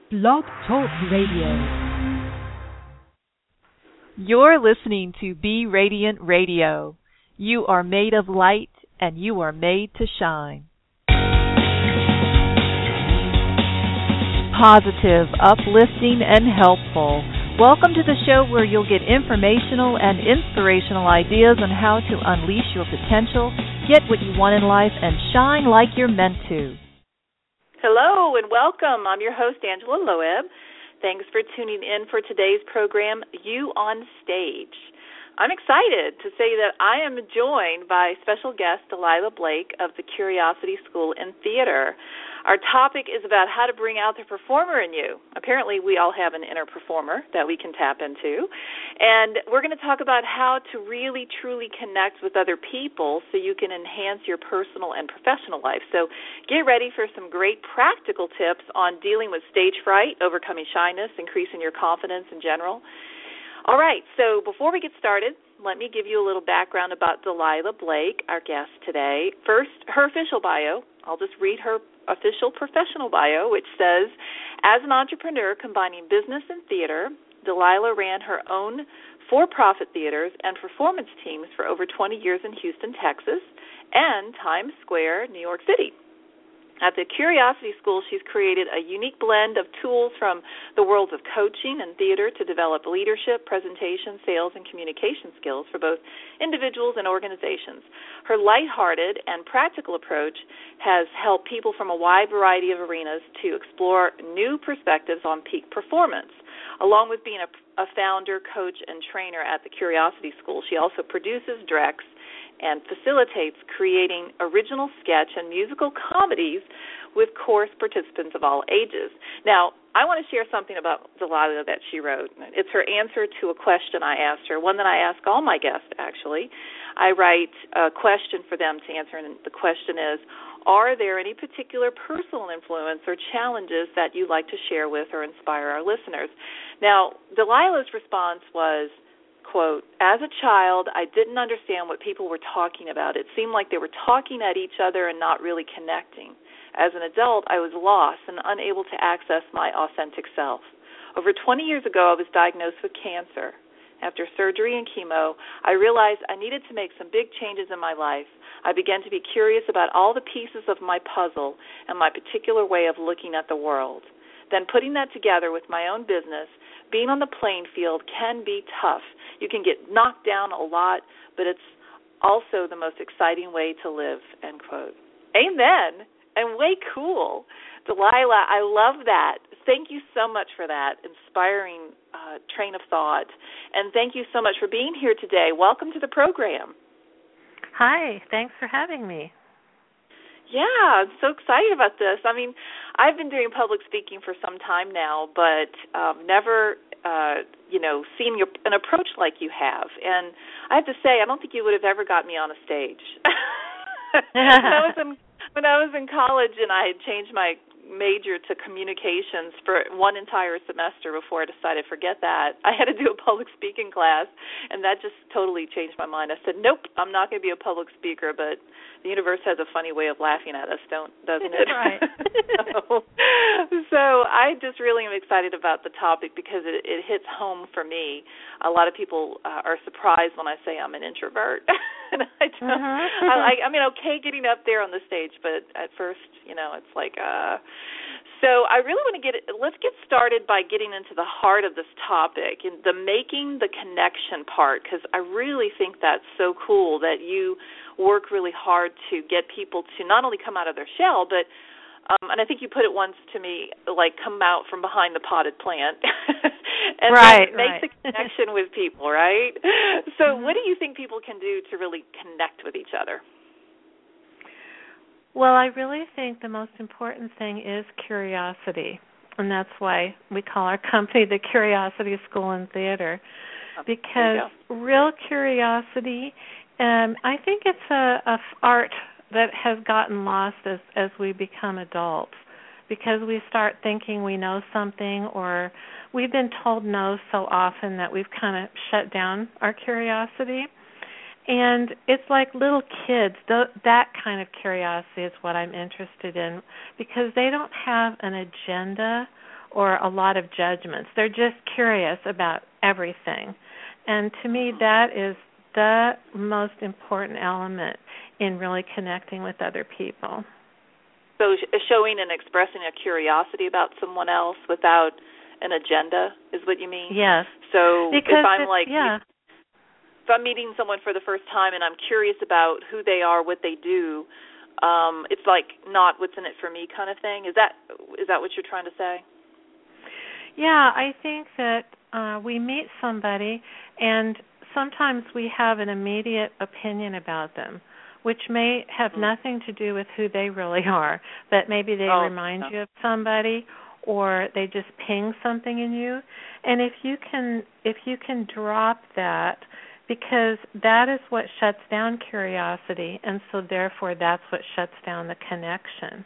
Blog Talk Radio. You're listening to Be Radiant Radio. You are made of light, and you are made to shine. Positive, uplifting, and helpful. Welcome to the show where you'll get informational and inspirational ideas on how to unleash your potential, get what you want in life, and shine like you're meant to. Hello and welcome. I'm your host, Angela Loeb. Thanks for tuning in for today's program, You on Stage. I'm excited to say that I am joined by special guest Delilah Blake of the Curiosity School in Theater. Our topic is about how to bring out the performer in you. Apparently, we all have an inner performer that we can tap into. And we're going to talk about how to really, truly connect with other people so you can enhance your personal and professional life. So get ready for some great practical tips on dealing with stage fright, overcoming shyness, increasing your confidence in general. All right, so before we get started, let me give you a little background about Delilah Blake, our guest today. First, her official bio. I'll just read her official professional bio, which says, as an entrepreneur combining business and theater, Delilah ran her own for-profit theaters and performance teams for over 20 years in Houston, Texas, and Times Square, New York City. At the Curiosity School, she's created a unique blend of tools from the worlds of coaching and theater to develop leadership, presentation, sales, and communication skills for both individuals and organizations. Her lighthearted and practical approach has helped people from a wide variety of arenas to explore new perspectives on peak performance. Along with being a founder, coach, and trainer at the Curiosity School, she also produces, directs, and facilitates creating original sketch and musical comedies with course participants of all ages. Now, I want to share something about Delilah that she wrote. It's her answer to a question I asked her, one that I ask all my guests, actually. I write a question for them to answer, and the question is, are there any particular personal influence or challenges that you'd like to share with or inspire our listeners? Now, Delilah's response was, quote, as a child, I didn't understand what people were talking about. It seemed like they were talking at each other and not really connecting. As an adult, I was lost and unable to access my authentic self. Over 20 years ago, I was diagnosed with cancer. After surgery and chemo, I realized I needed to make some big changes in my life. I began to be curious about all the pieces of my puzzle and my particular way of looking at the world. Then putting that together with my own business, being on the playing field can be tough. You can get knocked down a lot, but it's also the most exciting way to live, end quote. Amen. And way cool. Delilah, I love that. Thank you so much for that inspiring train of thought. And thank you so much for being here today. Welcome to the program. Hi. Thanks for having me. Yeah, I'm so excited about this. I mean, I've been doing public speaking for some time now, but never, seen an approach like you have. And I have to say, I don't think you would have ever got me on a stage. When I was in college and I had changed my major to communications for one entire semester before I decided forget that. I had to do a public speaking class, and that just totally changed my mind. I said, nope, I'm not going to be a public speaker, but the universe has a funny way of laughing at us, doesn't it? Right. So I just really am excited about the topic because it hits home for me. A lot of people are surprised when I say I'm an introvert. And I don't, I mean, okay getting up there on the stage, but at first, it's like, So I really want to let's get started by getting into the heart of this topic, and the making the connection part, because I really think that's so cool that you work really hard to get people to not only come out of their shell, but and I think you put it once to me, like come out from behind the potted plant and make the connection with people, right? So what do you think people can do to really connect with each other? Well, I really think the most important thing is curiosity, and that's why we call our company the Curiosity School in Theater, because real curiosity, I think it's a art that has gotten lost as we become adults, because we start thinking we know something, or we've been told no so often that we've kind of shut down our curiosity. And it's like little kids, that kind of curiosity is what I'm interested in, because they don't have an agenda or a lot of judgments. They're just curious about everything. And to me, that is the most important element in really connecting with other people. So showing and expressing a curiosity about someone else without an agenda is what you mean? Yes. So because if I'm if I'm meeting someone for the first time and I'm curious about who they are, what they do, it's like not what's in it for me kind of thing. Is that what you're trying to say? Yeah, I think that we meet somebody and sometimes we have an immediate opinion about them, which may have nothing to do with who they really are, but maybe they remind you of somebody, or they just ping something in you. And if you can drop that, because that is what shuts down curiosity, and so therefore that's what shuts down the connection.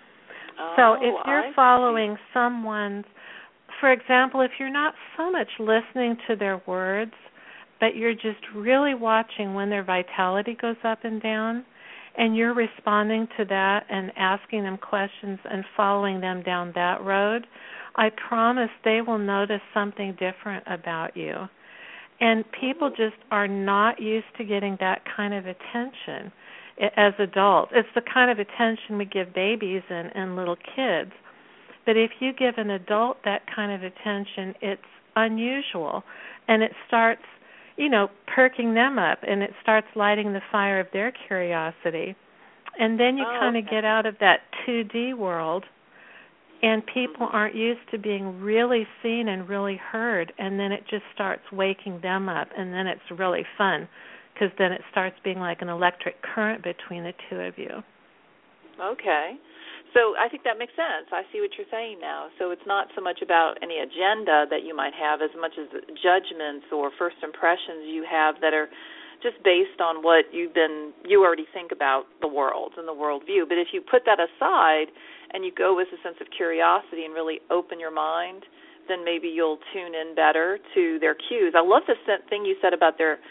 So if you're following someone's, for example, if you're not so much listening to their words, but you're just really watching when their vitality goes up and down, and you're responding to that and asking them questions and following them down that road, I promise they will notice something different about you. And people just are not used to getting that kind of attention as adults. It's the kind of attention we give babies and little kids. But if you give an adult that kind of attention, it's unusual, and it starts perking them up, and it starts lighting the fire of their curiosity. And then you kind of get out of that 2D world, and people aren't used to being really seen and really heard, and then it just starts waking them up, and then it's really fun, because then it starts being like an electric current between the two of you. Okay. So I think that makes sense. I see what you're saying now. So it's not so much about any agenda that you might have as much as judgments or first impressions you have that are just based on what you already think about the world and the worldview. But if you put that aside and you go with a sense of curiosity and really open your mind, then maybe you'll tune in better to their cues. I love the thing you said about their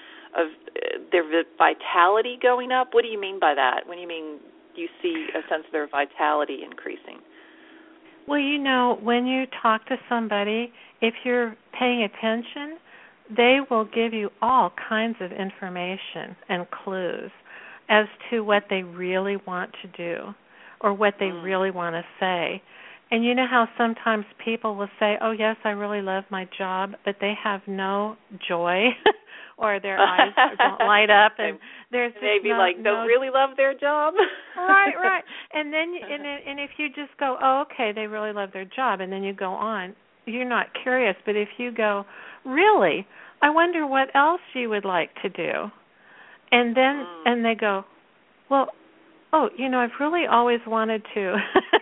vitality going up. What do you mean by that? When you mean you see a sense of their vitality increasing? Well, when you talk to somebody, if you're paying attention, they will give you all kinds of information and clues as to what they really want to do or what they really want to say. And you know how sometimes people will say, oh, yes, I really love my job, but they have no joy or their eyes don't light up. And there's just don't really love their job. Right. And then and if you just go, oh, okay, they really love their job, and then you go on, you're not curious. But if you go, really, I wonder what else you would like to do. And then and they go, well, I've really always wanted to.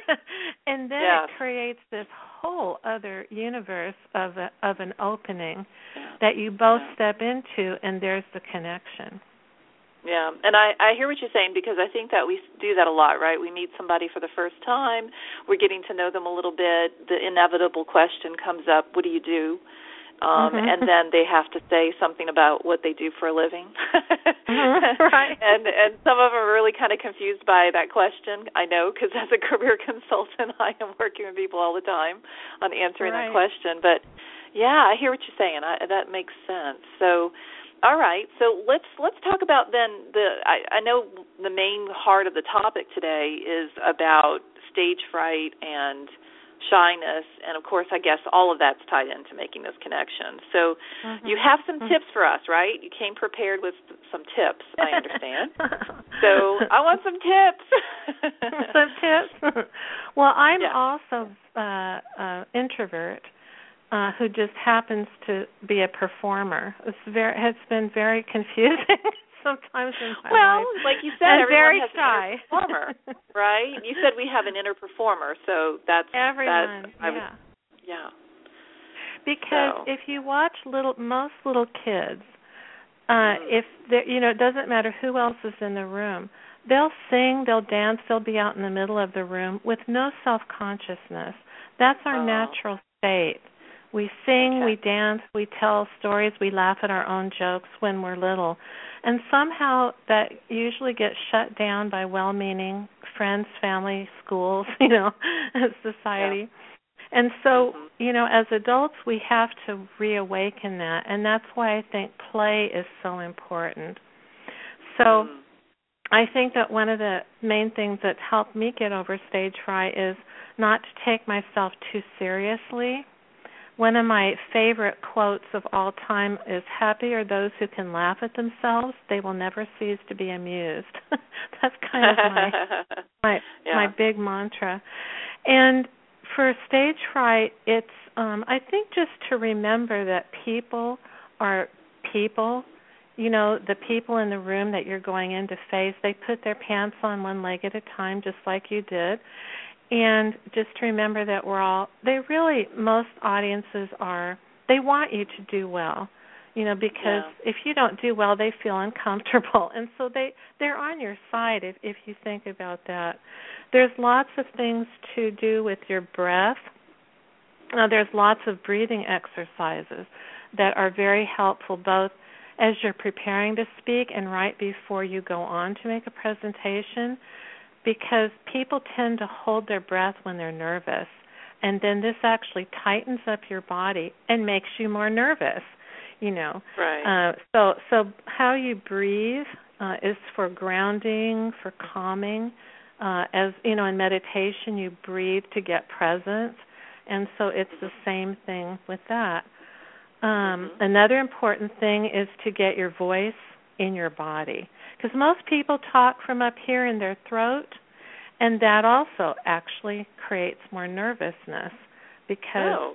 And then it creates this whole other universe of an opening that you both step into, and there's the connection. Yeah, and I hear what you're saying, because I think that we do that a lot, right? We meet somebody for the first time, we're getting to know them a little bit, the inevitable question comes up, what do you do? And then they have to say something about what they do for a living. Right. And some of them are really kind of confused by that question, I know, because as a career consultant, I am working with people all the time on answering that question. But, yeah, I hear what you're saying. That makes sense. So, all right, so let's talk about then I know the main heart of the topic today is about stage fright and shyness, and of course, I guess all of that's tied into making this connection. So you have some tips for us, right? You came prepared with some tips, I understand. So I want some tips. Some tips? Well, I'm also an introvert who just happens to be a performer. It's been very confusing sometimes in my life. Well, like you said, everyone has shy. An inner performer, right? You said we have an inner performer, so that's everyone. Because if you watch most little kids, if it doesn't matter who else is in the room, they'll sing, they'll dance, they'll be out in the middle of the room with no self-consciousness. That's our natural state. We sing, we dance, we tell stories, we laugh at our own jokes when we're little. And somehow that usually gets shut down by well-meaning friends, family, schools, society. And so as adults, we have to reawaken that, and that's why I think play is so important. So I think that one of the main things that's helped me get over stage fright is not to take myself too seriously. One of my favorite quotes of all time is, "Happy are those who can laugh at themselves. They will never cease to be amused." That's kind of my big mantra. And for stage fright, it's I think just to remember that people are people. The people in the room that you're going in to face, they put their pants on one leg at a time, just like you did. And just to remember that most audiences they want you to do well, because if you don't do well, they feel uncomfortable. And so they're on your side if you think about that. There's lots of things to do with your breath. There's lots of breathing exercises that are very helpful, both as you're preparing to speak and right before you go on to make a presentation, because people tend to hold their breath when they're nervous, and then this actually tightens up your body and makes you more nervous, Right. So how you breathe is for grounding, for calming. As in meditation, you breathe to get present, and so it's the same thing with that. Another important thing is to get your voice in your body, because most people talk from up here in their throat, and that also actually creates more nervousness because,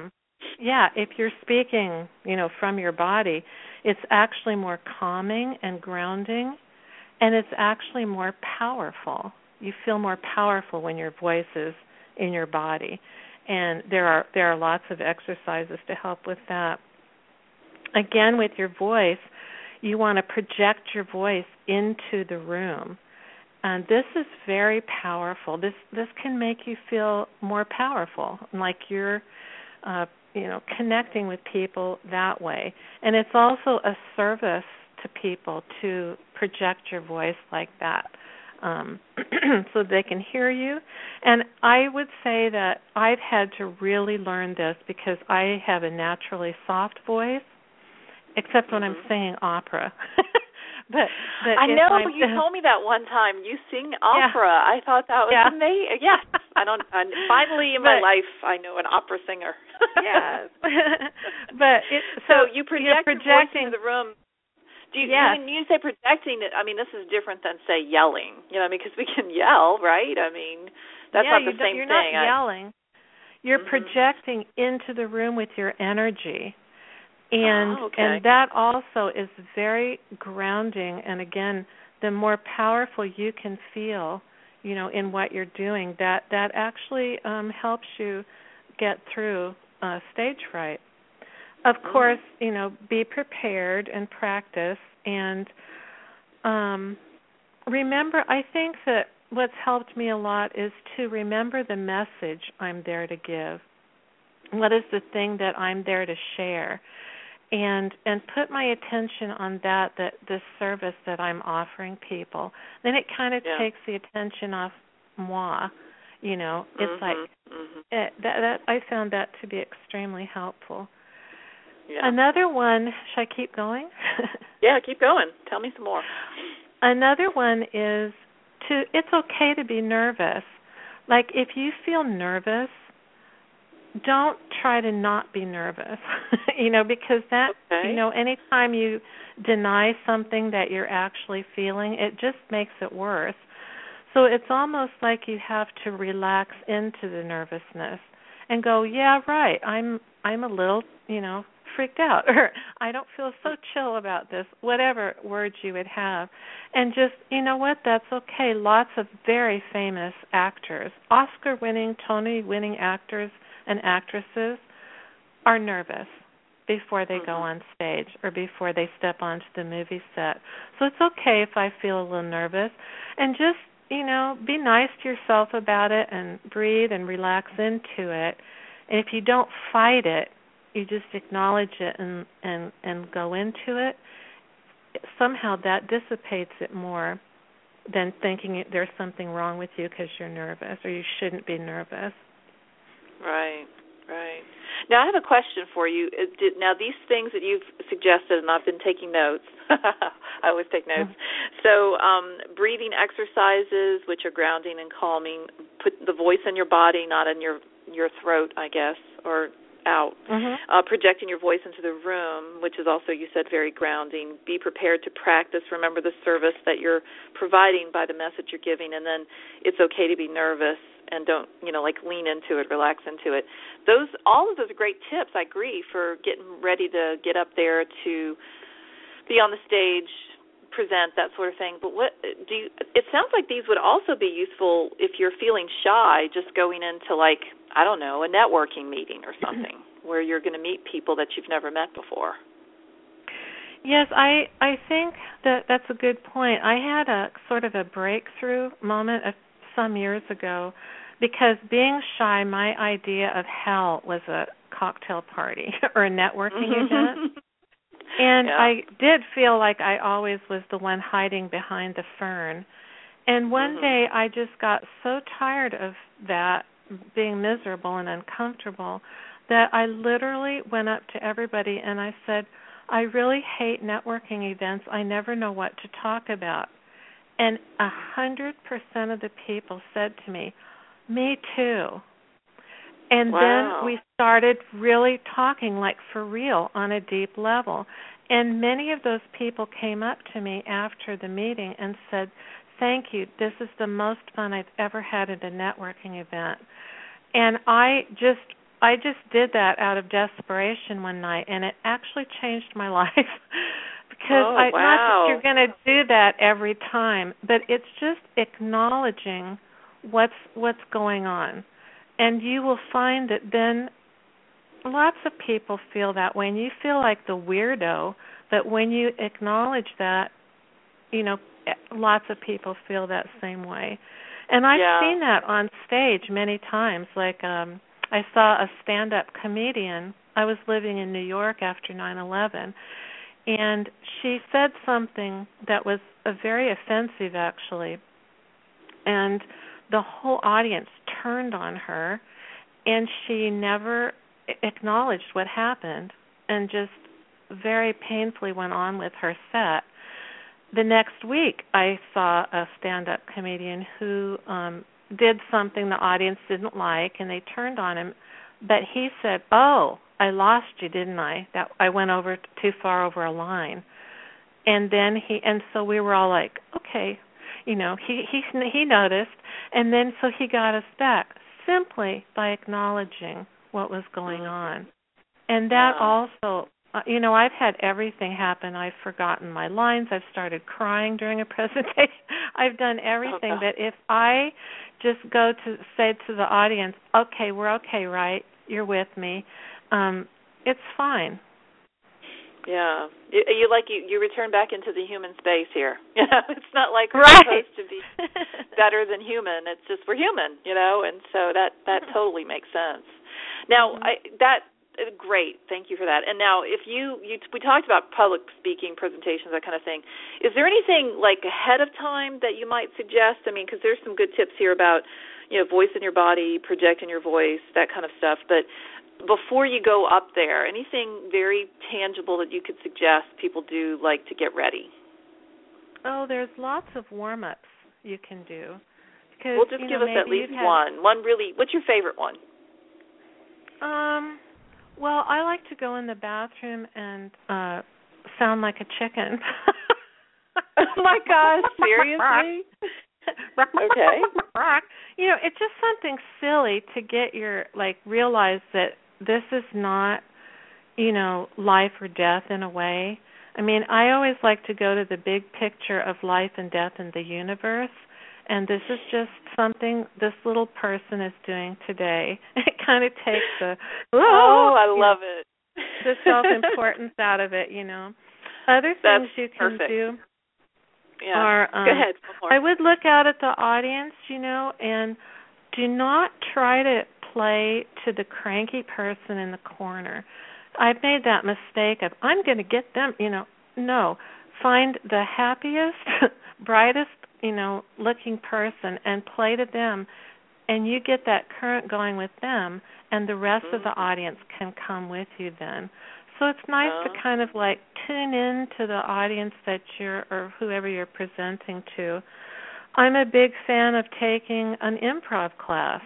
if you're speaking, from your body, it's actually more calming and grounding, and it's actually more powerful. You feel more powerful when your voice is in your body. And there are lots of exercises to help with that. Again, with your voice, you want to project your voice into the room. And this is very powerful. This can make you feel more powerful, like you're connecting with people that way. And it's also a service to people to project your voice like that. So they can hear you. And I would say that I've had to really learn this because I have a naturally soft voice, except when I'm singing opera. but I know you told me that one time. You sing opera. Yeah. I thought that was amazing. Yes, finally in my life I know an opera singer. Yes, but so you project your voice into the room. When you say projecting, this is different than, say, yelling, because we can yell, right? That's not the same thing. You're not yelling. You're projecting into the room with your energy. And that also is very grounding. And, again, the more powerful you can feel, in what you're doing, that actually helps you get through stage fright. Of course, be prepared and practice. And remember, I think that what's helped me a lot is to remember the message I'm there to give. What is the thing that I'm there to share? And put my attention on that this service that I'm offering people. Then it kind of takes the attention off moi. It's like that. I found that to be extremely helpful. Yeah. Another one, should I keep going? Yeah, keep going. Tell me some more. Another one is it's okay to be nervous. Like if you feel nervous, don't try to not be nervous, because that, anytime you deny something that you're actually feeling, it just makes it worse. So it's almost like you have to relax into the nervousness and go, yeah, right, I'm a little, freaked out, or I don't feel so chill about this, whatever words you would have. And just, that's okay. Lots of very famous actors, Oscar-winning, Tony-winning actors and actresses are nervous before they go on stage or before they step onto the movie set. So it's okay if I feel a little nervous. And just, be nice to yourself about it and breathe and relax into it. And if you don't fight it, you just acknowledge it and go into it, somehow that dissipates it more than thinking there's something wrong with you because you're nervous or you shouldn't be nervous. Right. Now, I have a question for you. Now, these things that you've suggested, and I've been taking notes. I always take notes. So, breathing exercises, which are grounding and calming, put the voice in your body, not in your throat, I guess, or out. Projecting your voice into the room, which is also, you said, very grounding. Be prepared to practice. Remember the service that you're providing by the message you're giving, and then it's okay to be nervous. And don't, lean into it, relax into it. All of those are great tips, I agree, for getting ready to get up there to be on the stage, present, that sort of thing. But it sounds like these would also be useful if you're feeling shy, just going into, a networking meeting or something where you're going to meet people that you've never met before. Yes, I think that's a good point. I had a sort of a breakthrough moment some years ago, because being shy, my idea of hell was a cocktail party or a networking event. And I did feel like I always was the one hiding behind the fern. And one day I just got so tired of that, being miserable and uncomfortable, that I literally went up to everybody and I said, I really hate networking events. I never know what to talk about. And 100% of the people said to me, me too. And then we started really talking, like for real, on a deep level. And many of those people came up to me after the meeting and said, thank you, this is the most fun I've ever had at a networking event. And I just did that out of desperation one night, and it actually changed my life. Because not that you're going to do that every time, but it's just acknowledging what's going on. And you will find that then lots of people feel that way, and you feel like the weirdo, but when you acknowledge that, lots of people feel that same way. And I've seen that on stage many times. Like I saw a stand-up comedian. I was living in New York after 9/11. And she said something that was very offensive, actually. And the whole audience turned on her, and she never acknowledged what happened and just very painfully went on with her set. The next week, I saw a stand-up comedian who did something the audience didn't like, and they turned on him. But he said, I lost you, didn't I? That I went over too far over a line. And then so we were all like, okay, he noticed, and then so he got us back simply by acknowledging what was going on. And that also, I've had everything happen. I've forgotten my lines. I've started crying during a presentation. I've done everything. But if I just go to say to the audience, okay, we're okay, right? You're with me. It's fine. Yeah, you return back into the human space here. It's not like we're supposed to be better than human. It's just we're human, and so that totally makes sense. Now, great, thank you for that. And now, if we talked about public speaking, presentations, that kind of thing. Is there anything like ahead of time that you might suggest? I mean, because there's some good tips here about voice in your body, projecting your voice, that kind of stuff, but before you go up there, anything very tangible that you could suggest people do, like to get ready? Oh, there's lots of warm-ups you can do. Well, just give us at least one. One really, what's your favorite one? Well, I like to go in the bathroom and sound like a chicken. Oh, my gosh, seriously? Okay. It's just something silly to get realize that this is not, life or death in a way. I mean, I always like to go to the big picture of life and death in the universe, and this is just something this little person is doing today. It kind of takes the love it. The self-importance out of it, Other things you can do are, go ahead. I would look out at the audience, and do not try to play to the cranky person in the corner. I've made that mistake of, I'm going to get them, No. Find the happiest, brightest, looking person and play to them and you get that current going with them, and the rest of the audience can come with you then. So it's nice to kind of like tune in to the audience that or whoever you're presenting to. I'm a big fan of taking an improv class.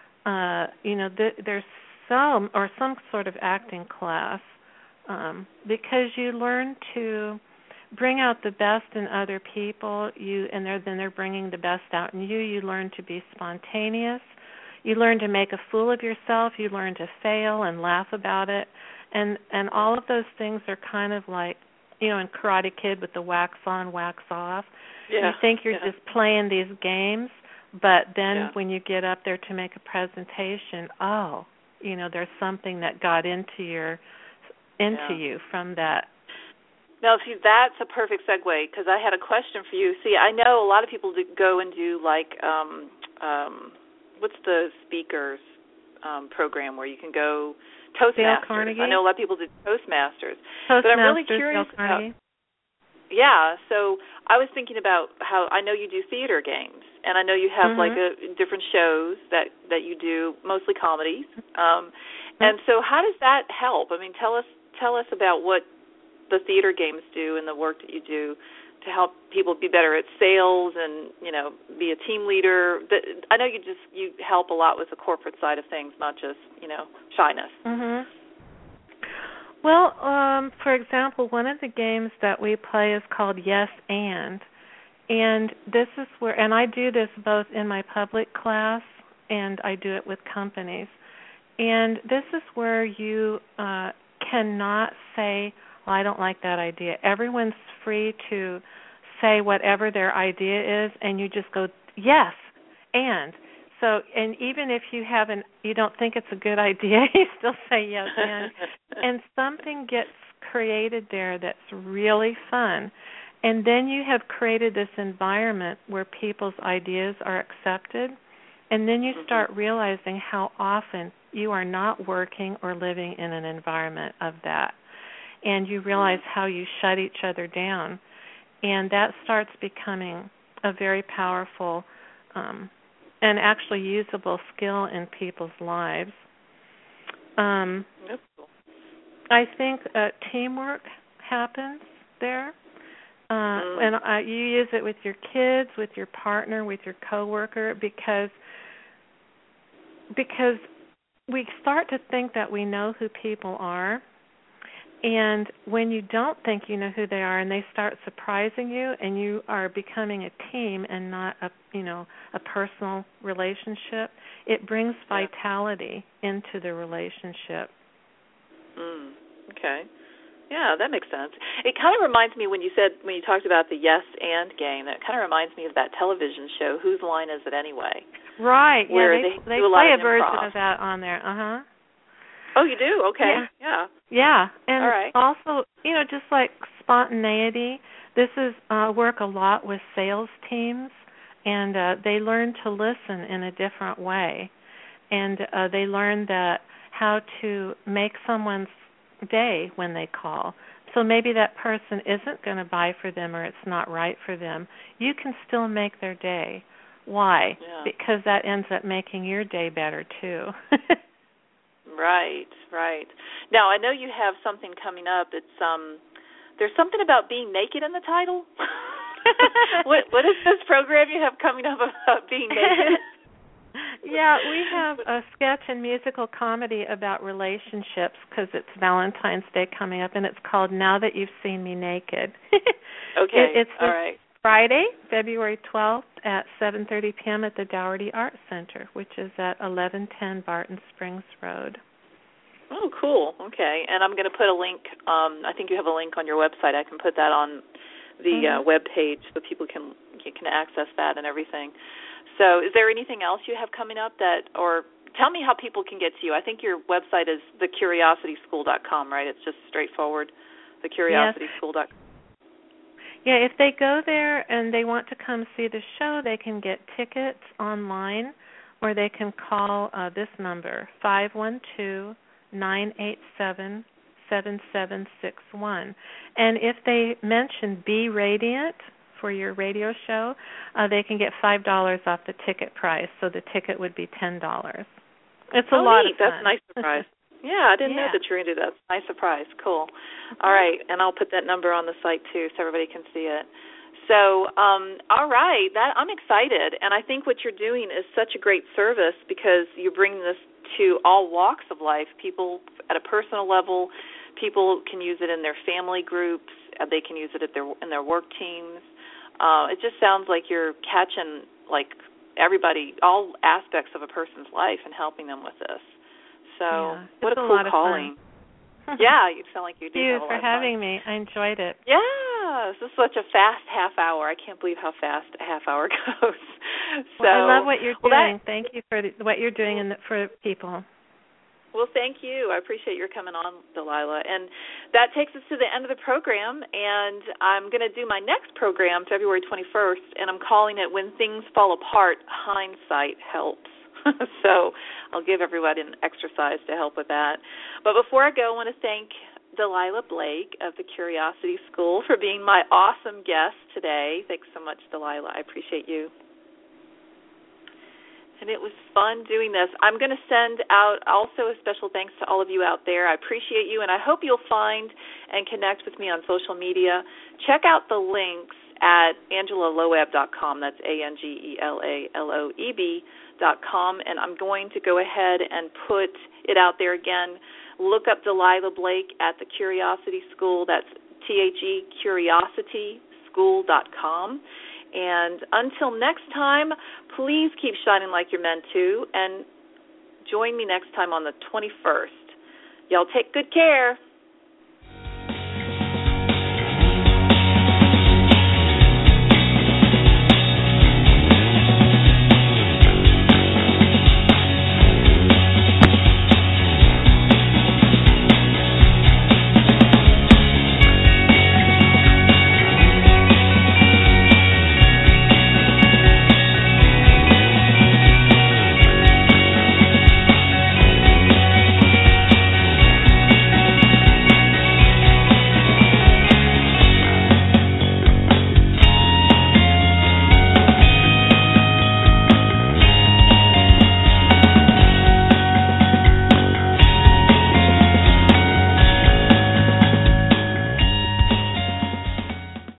There's some sort of acting class, because you learn to bring out the best in other people. Then they're bringing the best out in you. You learn to be spontaneous. You learn to make a fool of yourself. You learn to fail and laugh about it. And all of those things are kind of like, in Karate Kid with the wax on, wax off. Yeah. You think you're just playing these games, but then when you get up there to make a presentation, there's something that got into you from that. Now, see, that's a perfect segue, because I had a question for you. See, I know a lot of people go and do, like, what's the speakers program where you can go, Toastmasters. Dale Carnegie. I know a lot of people do Toastmasters. But I'm really curious about, so I was thinking about how, I know you do theater games, and I know you have, like, different shows that you do, mostly comedies. And so how does that help? I mean, tell us about what the theater games do and the work that you do to help people be better at sales and, be a team leader. I know you help a lot with the corporate side of things, not just, shyness. Mm-hmm. Well, for example, one of the games that we play is called Yes and this is where, and I do this both in my public class and I do it with companies. And this is where you cannot say, well, I don't like that idea. Everyone's free to say whatever their idea is, and you just go, yes, and. So, and even if you don't think it's a good idea, you still say yes, and something gets created there that's really fun. And then you have created this environment where people's ideas are accepted, and then you start realizing how often you are not working or living in an environment of that. And you realize how you shut each other down. And that starts becoming a very powerful and actually usable skill in people's lives. I think teamwork happens there. And you use it with your kids, with your partner, with your coworker, because we start to think that we know who people are. And when you don't think you know who they are and they start surprising you and you are becoming a team and not a personal relationship, it brings vitality into the relationship. Okay. Yeah, that makes sense. It kind of reminds me when you talked about the yes and game, that kind of reminds me of that television show, Whose Line Is It Anyway? Right. Where they do a lot play of a version of that on there. Oh, you do? Okay. Yeah. And all right. Also, just like spontaneity, this is work a lot with sales teams, and they learn to listen in a different way. And they learn how to make someone's day when they call. So maybe that person isn't going to buy for them or it's not right for them. You can still make their day. Why? Yeah. Because that ends up making your day better too. Right. Now, I know you have something coming up. It's there's something about being naked in the title. What is this program you have coming up about being naked? Yeah, we have a sketch and musical comedy about relationships because it's Valentine's Day coming up, and it's called Now That You've Seen Me Naked. Okay, it's all right. Friday, February 12th at 7:30 p.m. at the Dougherty Arts Center, which is at 1110 Barton Springs Road. Oh, cool. Okay, and I'm going to put a link. I think you have a link on your website. I can put that on the web page so people can access that and everything. So is there anything else you have coming up or tell me how people can get to you. I think your website is thecuriosityschool.com, right? It's just straightforward, thecuriosityschool.com. Yeah, if they go there and they want to come see the show, they can get tickets online or they can call this number, 512-987-7761. And if they mention Be Radiant for your radio show, they can get $5 off the ticket price. So the ticket would be $10. It's a lot neat. of fun. That's a nice surprise. Yeah, I didn't know that you were going to do that. Nice surprise. Cool. All right, and I'll put that number on the site, too, so everybody can see it. So, all right, I'm excited, and I think what you're doing is such a great service because you're bringing this to all walks of life. People at a personal level, people can use it in their family groups. They can use it in their work teams. It just sounds like you're catching, like, everybody, all aspects of a person's life and helping them with this. So what a cool calling. Yeah, you sound like you do. Thank you for having me. I enjoyed it. Yeah, this is such a fast half hour. I can't believe how fast a half hour goes. Well, I love what you're doing. Thank you for what you're doing for people. Well, thank you. I appreciate your coming on, Delilah. And that takes us to the end of the program, and I'm going to do my next program February 21st, and I'm calling it When Things Fall Apart, Hindsight Helps. So I'll give everybody an exercise to help with that. But before I go, I want to thank Delilah Blake of the Curiosity School for being my awesome guest today. Thanks so much, Delilah. I appreciate you. And it was fun doing this. I'm going to send out also a special thanks to all of you out there. I appreciate you, and I hope you'll find and connect with me on social media. Check out the links at AngelaLoeb.com. That's ANGELALOEB.com, and I'm going to go ahead and put it out there again. Look up Delilah Blake at the Curiosity School. That's TheCuriosityschool.com. And until next time, please keep shining like you're meant to, and join me next time on the 21st. Y'all take good care.